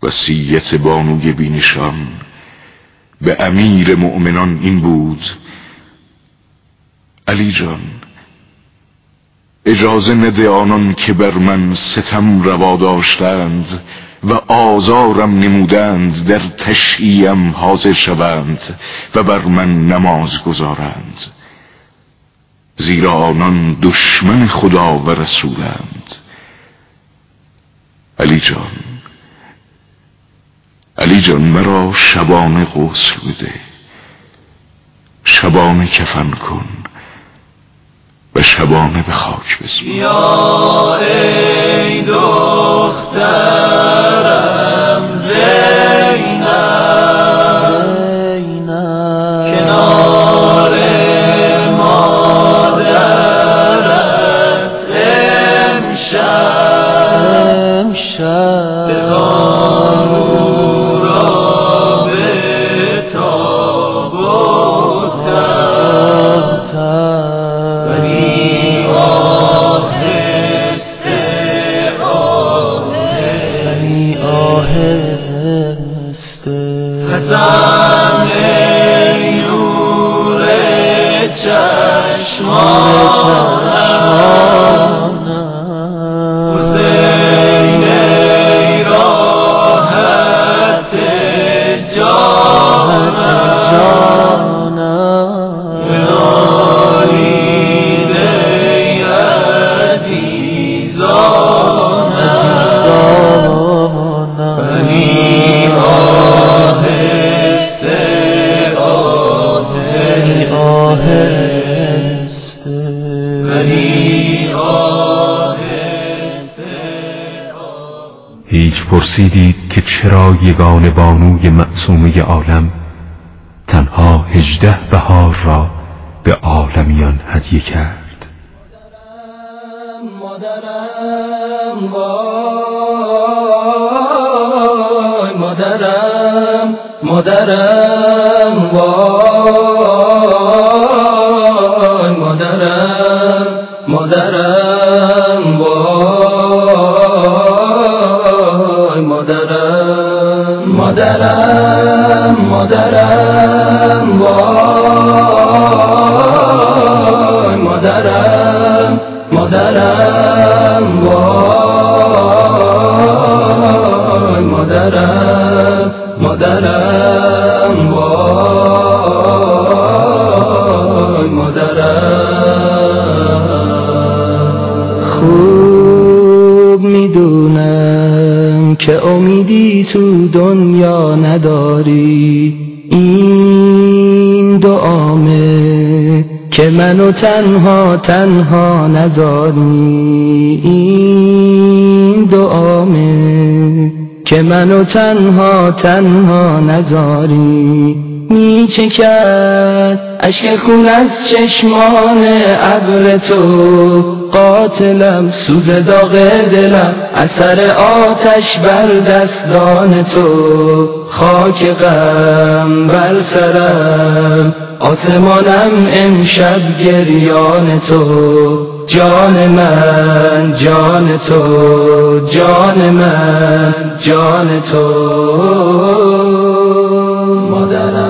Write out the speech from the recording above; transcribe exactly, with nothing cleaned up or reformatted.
وصیت بانوی بینشان به امیر مؤمنان این بود: علی جان، اجازه نده آنان که بر من ستم روا داشتند و آزارم نمودند در تشییعم حاضر شوند و بر من نماز گزارند، زیرا آنان دشمن خدا و رسولند. علی جان، علی جان مرا شبانه غسل بده، شبانه کفن کن و شبانه به خاک بسپار. یا ای دخترم زینب، کنار مادرت امشب بخوان او را به تاب و تب، ولی آهسته آهسته حسن ای نور چشمانم، حسین ای راحت جانم، بنالید ای عزیزانم، ولی آهسته آهسته ولی آهسته. هیچ پرسیدید که چرا یگان بانوی معصومه عالم تنها هجده بهار را به عالمیان هدیه کرد؟ مادرم وای، مادرم مادرم وای، مادرم مادرم وای، مادرم مادرم مادرم وای، مادرم مادرم وای، مادرم مادرم وای، مادرم. خوب میدونم که امیدی تو دنیا نداری، این دعامه که منو تنها تنها نذاری، این دعامه که منو تنها تنها نذاری. میچکد اشک خون از چشمان ابر تو، قاتلم سوز داغ دلم اثر آتش بر دستان تو، خاک غم بر سرم آسمانم امشب گریان تو، جان من جان تو، جان من جان تو، مادرم